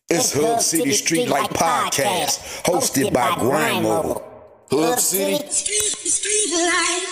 It's Hub City Streetlight Podcast, hosted by Grind Mogul. Hub City Streetlight.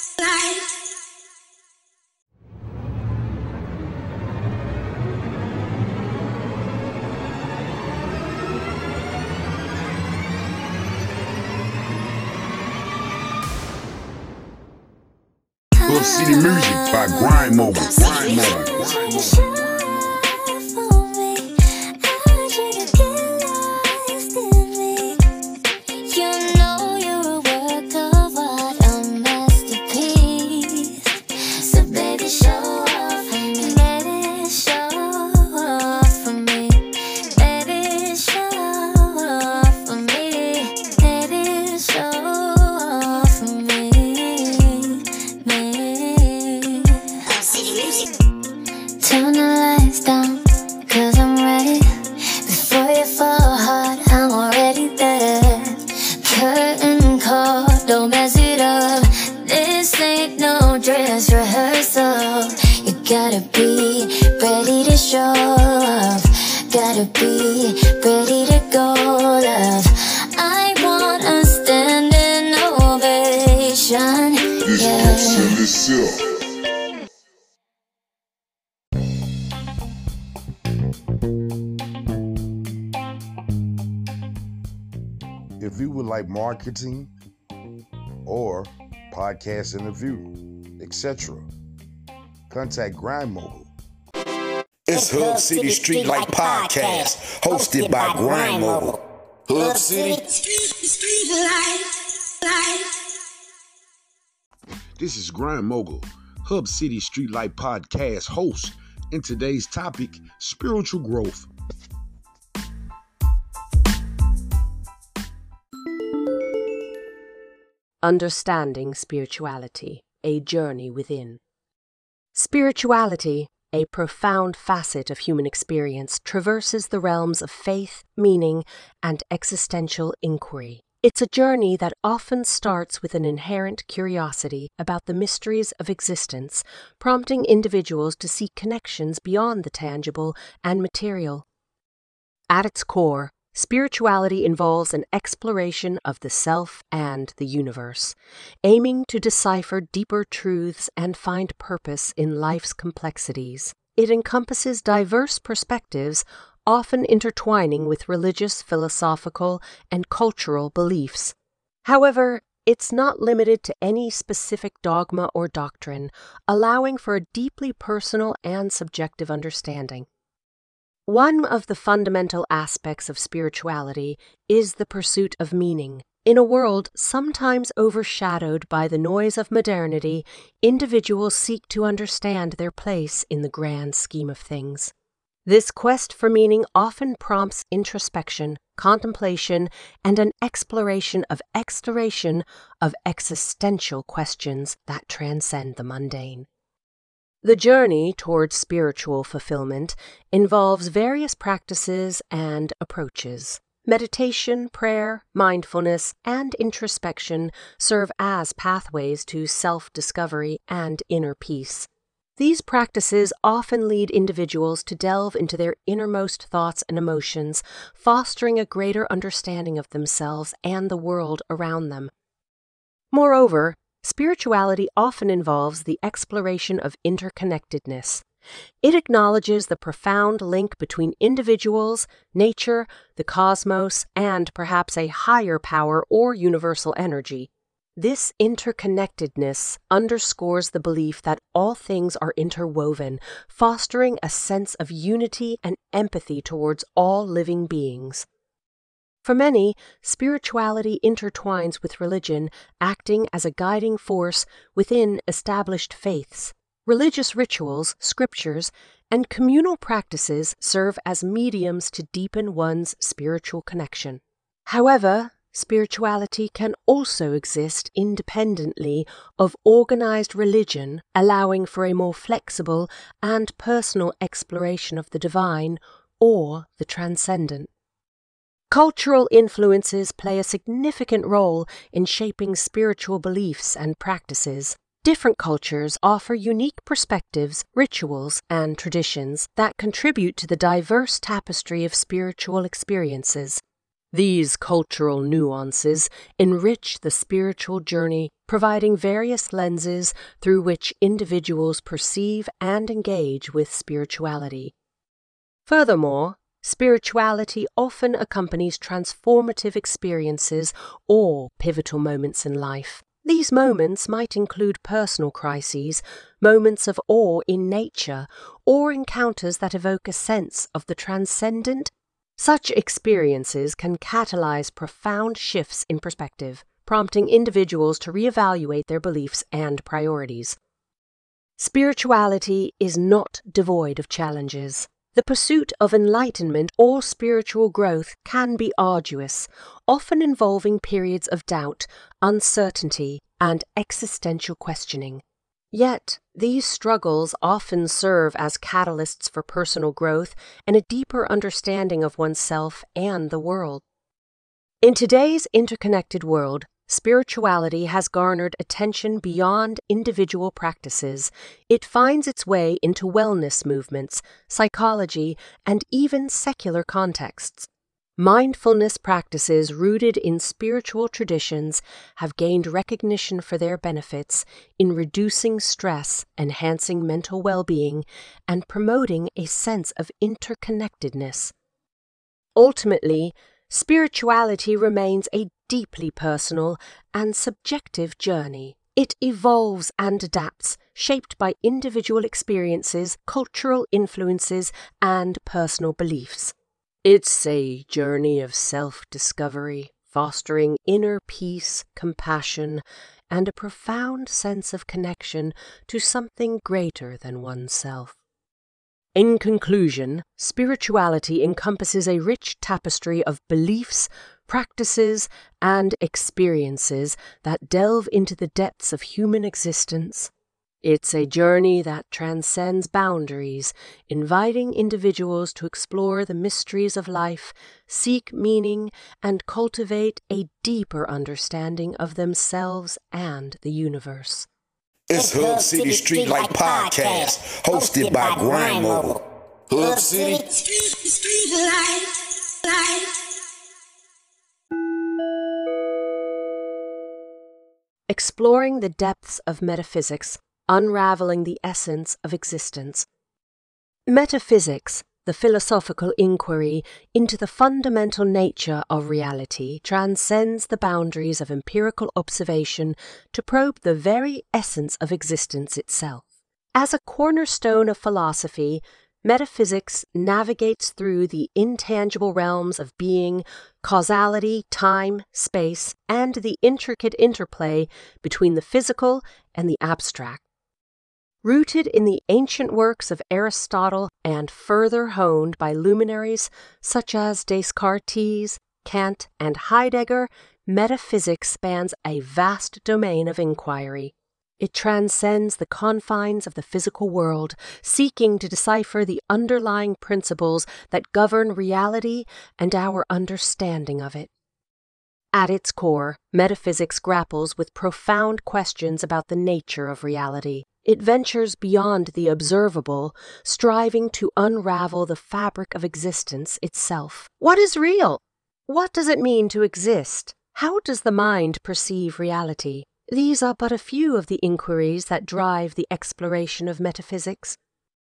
Hub City Music by Grind Mogul. Turn the lights down, cause I'm ready. Before you fall hard, I'm already there. Curtain call, don't mess it up. This ain't no dress rehearsal. You gotta be ready to show off. Gotta be ready to go, love. I want a standing ovation. Yeah. If you would like marketing or podcast interview, etc., contact Grind Mogul. It's Hub City Streetlight Podcast, hosted by Grind Mogul. Hub City Streetlight. This is Grind Mogul, Hub City Streetlight Podcast host, and today's topic, spiritual growth. Understanding Spirituality, a Journey Within. Spirituality, a profound facet of human experience, traverses the realms of faith, meaning, and existential inquiry. It's a journey that often starts with an inherent curiosity about the mysteries of existence, prompting individuals to seek connections beyond the tangible and material. At its core, spirituality involves an exploration of the self and the universe, aiming to decipher deeper truths and find purpose in life's complexities. It encompasses diverse perspectives, often intertwining with religious, philosophical, and cultural beliefs. However, it's not limited to any specific dogma or doctrine, allowing for a deeply personal and subjective understanding. One of the fundamental aspects of spirituality is the pursuit of meaning. In a world sometimes overshadowed by the noise of modernity, individuals seek to understand their place in the grand scheme of things. This quest for meaning often prompts introspection, contemplation, and an exploration of existential questions that transcend the mundane. The journey towards spiritual fulfillment involves various practices and approaches. Meditation, prayer, mindfulness, and introspection serve as pathways to self-discovery and inner peace. These practices often lead individuals to delve into their innermost thoughts and emotions, fostering a greater understanding of themselves and the world around them. Moreover, spirituality often involves the exploration of interconnectedness. It acknowledges the profound link between individuals, nature, the cosmos, and perhaps a higher power or universal energy. This interconnectedness underscores the belief that all things are interwoven, fostering a sense of unity and empathy towards all living beings. For many, spirituality intertwines with religion, acting as a guiding force within established faiths. Religious rituals, scriptures, and communal practices serve as mediums to deepen one's spiritual connection. However, spirituality can also exist independently of organized religion, allowing for a more flexible and personal exploration of the divine or the transcendent. Cultural influences play a significant role in shaping spiritual beliefs and practices. Different cultures offer unique perspectives, rituals, and traditions that contribute to the diverse tapestry of spiritual experiences. These cultural nuances enrich the spiritual journey, providing various lenses through which individuals perceive and engage with spirituality. Furthermore, spirituality often accompanies transformative experiences or pivotal moments in life. These moments might include personal crises, moments of awe in nature, or encounters that evoke a sense of the transcendent. Such experiences can catalyze profound shifts in perspective, prompting individuals to reevaluate their beliefs and priorities. Spirituality is not devoid of challenges. The pursuit of enlightenment or spiritual growth can be arduous, often involving periods of doubt, uncertainty, and existential questioning. Yet, these struggles often serve as catalysts for personal growth and a deeper understanding of oneself and the world. In today's interconnected world, spirituality has garnered attention beyond individual practices. It finds its way into wellness movements, psychology, and even secular contexts. Mindfulness practices rooted in spiritual traditions have gained recognition for their benefits in reducing stress, enhancing mental well-being, and promoting a sense of interconnectedness. Ultimately, spirituality remains a deeply personal and subjective journey. It evolves and adapts, shaped by individual experiences, cultural influences, and personal beliefs. It's a journey of self-discovery, fostering inner peace, compassion, and a profound sense of connection to something greater than oneself. In conclusion, spirituality encompasses a rich tapestry of beliefs, practices, and experiences that delve into the depths of human existence. It's a journey that transcends boundaries, inviting individuals to explore the mysteries of life, seek meaning, and cultivate a deeper understanding of themselves and the universe. It's Hub City Streetlight Podcast, hosted by Grime Mogul. Hub City Streetlight. Exploring the depths of metaphysics, unraveling the essence of existence. Metaphysics, the philosophical inquiry into the fundamental nature of reality, transcends the boundaries of empirical observation to probe the very essence of existence itself. As a cornerstone of philosophy, metaphysics navigates through the intangible realms of being, causality, time, space, and the intricate interplay between the physical and the abstract. Rooted in the ancient works of Aristotle and further honed by luminaries such as Descartes, Kant, and Heidegger, metaphysics spans a vast domain of inquiry. It transcends the confines of the physical world, seeking to decipher the underlying principles that govern reality and our understanding of it. At its core, metaphysics grapples with profound questions about the nature of reality. It ventures beyond the observable, striving to unravel the fabric of existence itself. What is real? What does it mean to exist? How does the mind perceive reality? These are but a few of the inquiries that drive the exploration of metaphysics.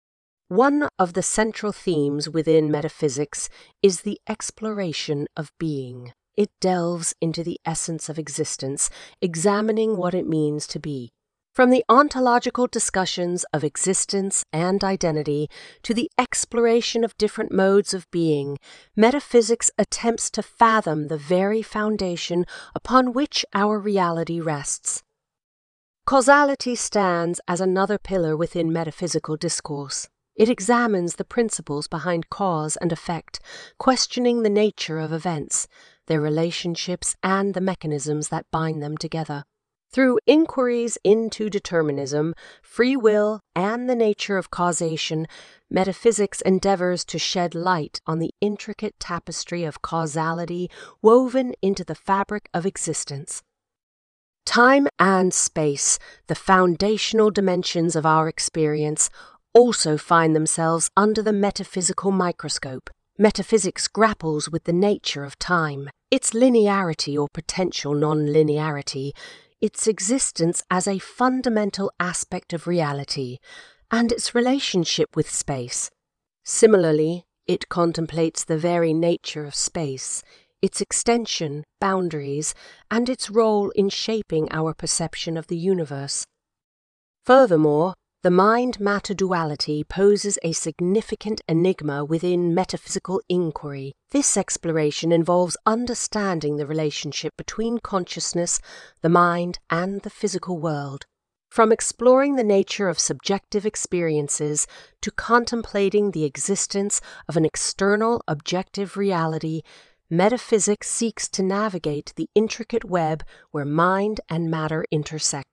One of the central themes within metaphysics is the exploration of being. It delves into the essence of existence, examining what it means to be. From the ontological discussions of existence and identity to the exploration of different modes of being, metaphysics attempts to fathom the very foundation upon which our reality rests. Causality stands as another pillar within metaphysical discourse. It examines the principles behind cause and effect, questioning the nature of events, their relationships, and the mechanisms that bind them together. Through inquiries into determinism, free will, and the nature of causation, metaphysics endeavors to shed light on the intricate tapestry of causality woven into the fabric of existence. Time and space, the foundational dimensions of our experience, also find themselves under the metaphysical microscope. Metaphysics grapples with the nature of time, its linearity or potential non-linearity, its existence as a fundamental aspect of reality, and its relationship with space. Similarly, it contemplates the very nature of space, its extension, boundaries, and its role in shaping our perception of the universe. Furthermore, the mind-matter duality poses a significant enigma within metaphysical inquiry. This exploration involves understanding the relationship between consciousness, the mind, and the physical world. From exploring the nature of subjective experiences to contemplating the existence of an external objective reality, metaphysics seeks to navigate the intricate web where mind and matter intersect.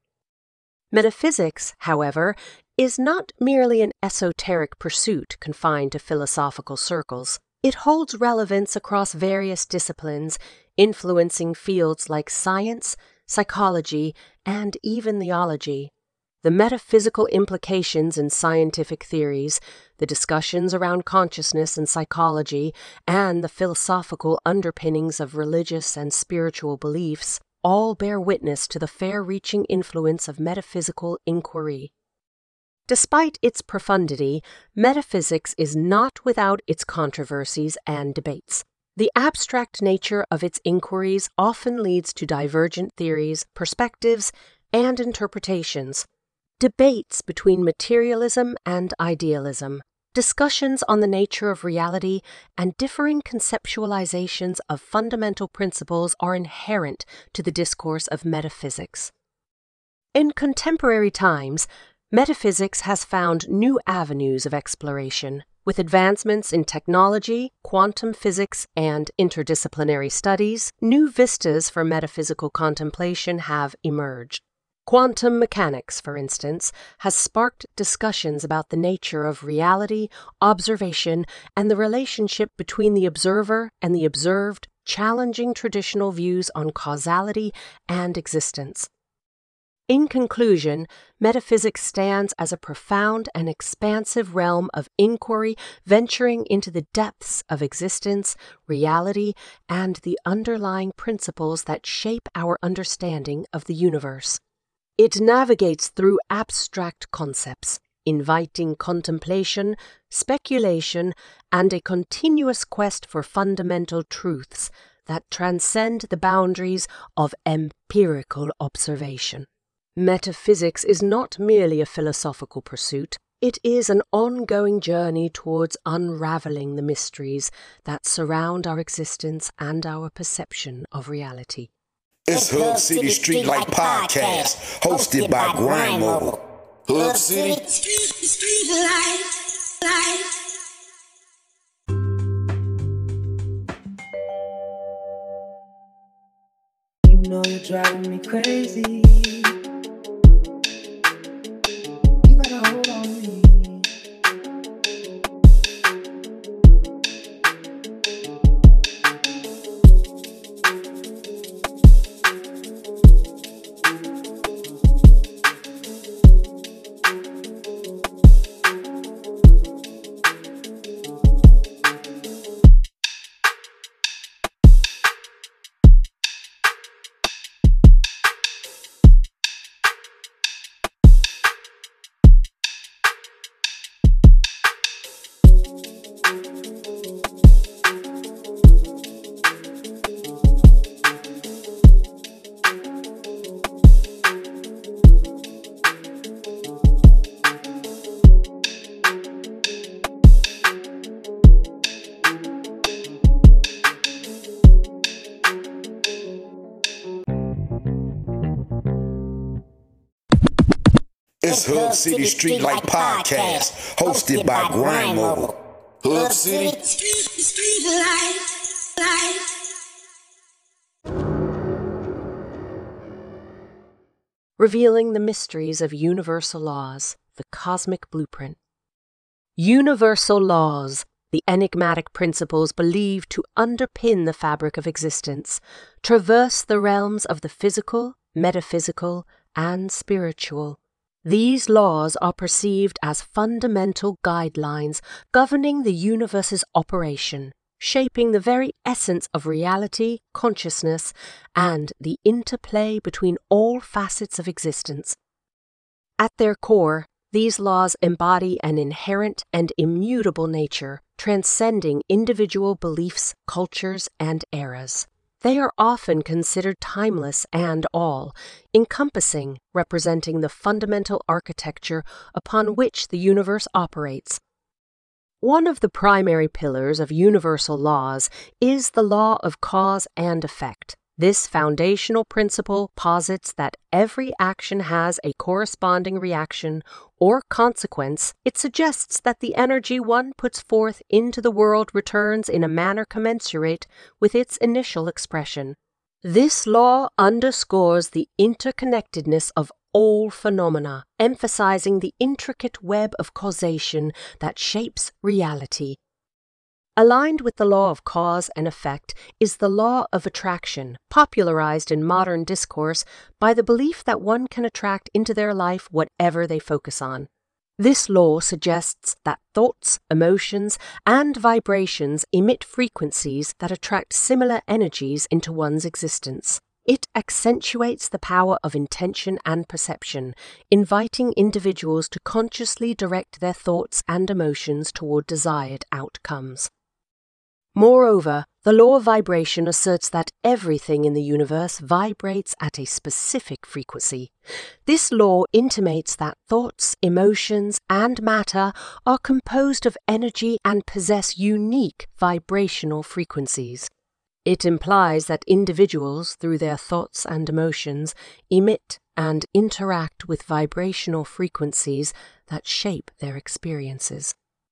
Metaphysics, however, is not merely an esoteric pursuit confined to philosophical circles. It holds relevance across various disciplines, influencing fields like science, psychology, and even theology. The metaphysical implications in scientific theories, the discussions around consciousness and psychology, and the philosophical underpinnings of religious and spiritual beliefs all bear witness to the far-reaching influence of metaphysical inquiry. Despite its profundity, metaphysics is not without its controversies and debates. The abstract nature of its inquiries often leads to divergent theories, perspectives, and interpretations. Debates between materialism and idealism, discussions on the nature of reality, and differing conceptualizations of fundamental principles are inherent to the discourse of metaphysics. In contemporary times, metaphysics has found new avenues of exploration. With advancements in technology, quantum physics, and interdisciplinary studies, new vistas for metaphysical contemplation have emerged. Quantum mechanics, for instance, has sparked discussions about the nature of reality, observation, and the relationship between the observer and the observed, challenging traditional views on causality and existence. In conclusion, metaphysics stands as a profound and expansive realm of inquiry venturing into the depths of existence, reality, and the underlying principles that shape our understanding of the universe. It navigates through abstract concepts, inviting contemplation, speculation, and a continuous quest for fundamental truths that transcend the boundaries of empirical observation. Metaphysics is not merely a philosophical pursuit, it is an ongoing journey towards unraveling the mysteries that surround our existence and our perception of reality. It's Hub City Streetlight Podcast, hosted by Grime Mogul. Hub City Streetlight. You know you're driving me crazy. You gotta hold on to me. It's Hub City Streetlight Podcast, hosted by Grime Mogul. Hub City Streetlight. Revealing the mysteries of universal laws, the cosmic blueprint. Universal laws, the enigmatic principles believed to underpin the fabric of existence, traverse the realms of the physical, metaphysical, and spiritual. These laws are perceived as fundamental guidelines governing the universe's operation, shaping the very essence of reality, consciousness, and the interplay between all facets of existence. At their core, these laws embody an inherent and immutable nature, transcending individual beliefs, cultures, and eras. They are often considered timeless and all, encompassing, representing the fundamental architecture upon which the universe operates. One of the primary pillars of universal laws is the law of cause and effect. This foundational principle posits that every action has a corresponding reaction or consequence. It suggests that the energy one puts forth into the world returns in a manner commensurate with its initial expression. This law underscores the interconnectedness of all phenomena, emphasizing the intricate web of causation that shapes reality. Aligned with the law of cause and effect is the law of attraction, popularized in modern discourse by the belief that one can attract into their life whatever they focus on. This law suggests that thoughts, emotions, and vibrations emit frequencies that attract similar energies into one's existence. It accentuates the power of intention and perception, inviting individuals to consciously direct their thoughts and emotions toward desired outcomes. Moreover, the law of vibration asserts that everything in the universe vibrates at a specific frequency. This law intimates that thoughts, emotions, and matter are composed of energy and possess unique vibrational frequencies. It implies that individuals, through their thoughts and emotions, emit and interact with vibrational frequencies that shape their experiences.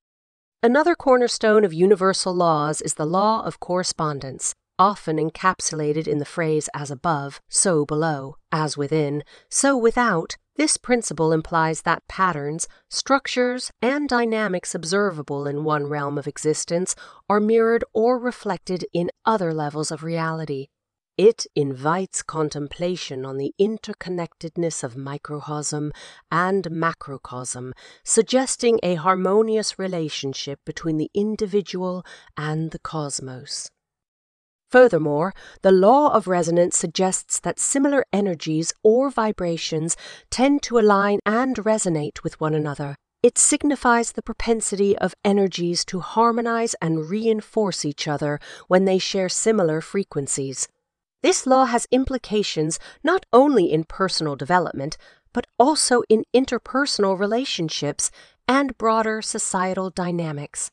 Another cornerstone of universal laws is the law of correspondence, often encapsulated in the phrase as above, so below, as within, so without. This principle implies that patterns, structures, and dynamics observable in one realm of existence are mirrored or reflected in other levels of reality. It invites contemplation on the interconnectedness of microcosm and macrocosm, suggesting a harmonious relationship between the individual and the cosmos. Furthermore, the law of resonance suggests that similar energies or vibrations tend to align and resonate with one another. It signifies the propensity of energies to harmonize and reinforce each other when they share similar frequencies. This law has implications not only in personal development, but also in interpersonal relationships and broader societal dynamics.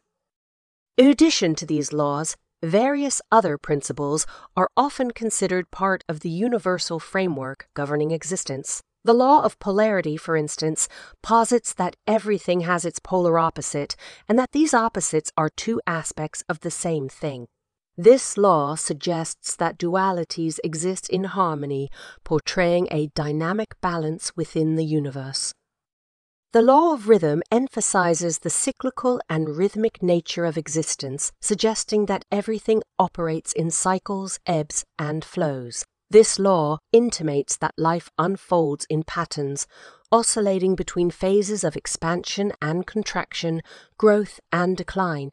In addition to these laws, various other principles are often considered part of the universal framework governing existence. The law of polarity, for instance, posits that everything has its polar opposite and that these opposites are two aspects of the same thing. This law suggests that dualities exist in harmony, portraying a dynamic balance within the universe. The law of rhythm emphasizes the cyclical and rhythmic nature of existence, suggesting that everything operates in cycles, ebbs, and flows. This law intimates that life unfolds in patterns, oscillating between phases of expansion and contraction, growth and decline.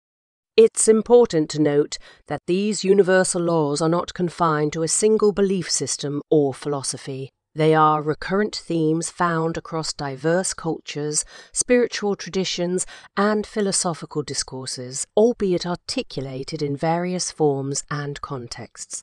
It's important to note that these universal laws are not confined to a single belief system or philosophy. They are recurrent themes found across diverse cultures, spiritual traditions, and philosophical discourses, albeit articulated in various forms and contexts.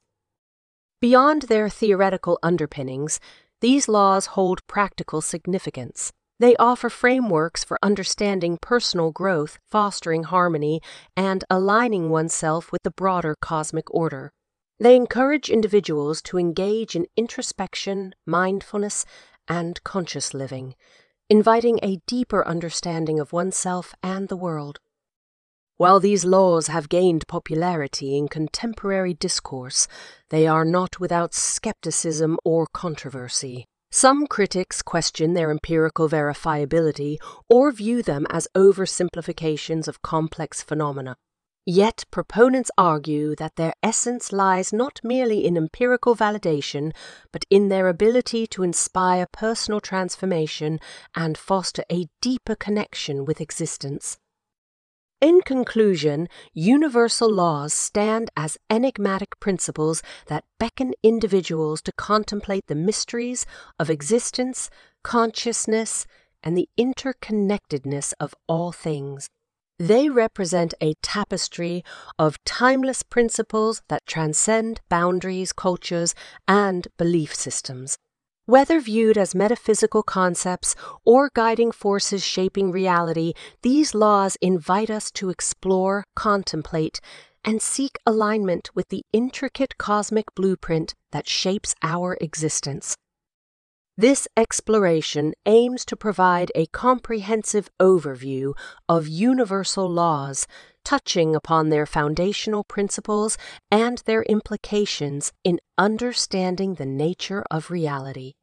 Beyond their theoretical underpinnings, these laws hold practical significance. They offer frameworks for understanding personal growth, fostering harmony, and aligning oneself with the broader cosmic order. They encourage individuals to engage in introspection, mindfulness, and conscious living, inviting a deeper understanding of oneself and the world. While these laws have gained popularity in contemporary discourse, they are not without skepticism or controversy. Some critics question their empirical verifiability or view them as oversimplifications of complex phenomena. Yet proponents argue that their essence lies not merely in empirical validation, but in their ability to inspire personal transformation and foster a deeper connection with existence. In conclusion, universal laws stand as enigmatic principles that beckon individuals to contemplate the mysteries of existence, consciousness, and the interconnectedness of all things. They represent a tapestry of timeless principles that transcend boundaries, cultures, and belief systems. Whether viewed as metaphysical concepts or guiding forces shaping reality, these laws invite us to explore, contemplate, and seek alignment with the intricate cosmic blueprint that shapes our existence. This exploration aims to provide a comprehensive overview of universal laws, touching upon their foundational principles and their implications in understanding the nature of reality.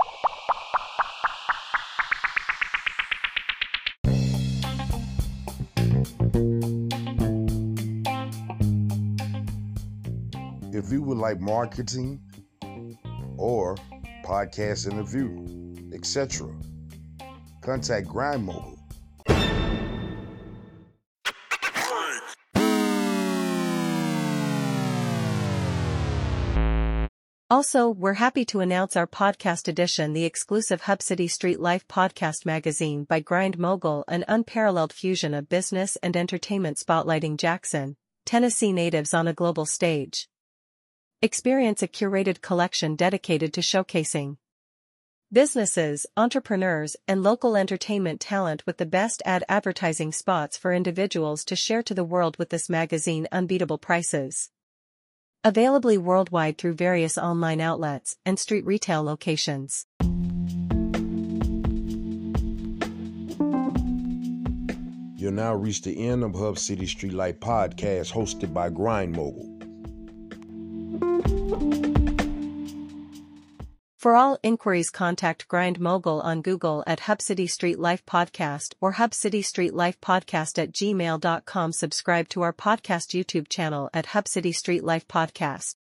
If you would like marketing or podcast interview, etc., contact Grind Mogul. Also, we're happy to announce our podcast edition, the exclusive Hub City Street Life podcast magazine by Grind Mogul, an unparalleled fusion of business and entertainment spotlighting Jackson, Tennessee natives on a global stage. Experience a curated collection dedicated to showcasing businesses, entrepreneurs, and local entertainment talent with the best ad advertising spots for individuals to share to the world with this magazine unbeatable prices. Available worldwide through various online outlets and street retail locations. You'll now reach the end of Hub City Street Life podcast hosted by Grind Mogul. For all inquiries, contact Grind Mogul on Google at Hub City Street Life Podcast or Hub City Street Life Podcast at gmail.com. Subscribe to our podcast YouTube channel at Hub City Street Life Podcast.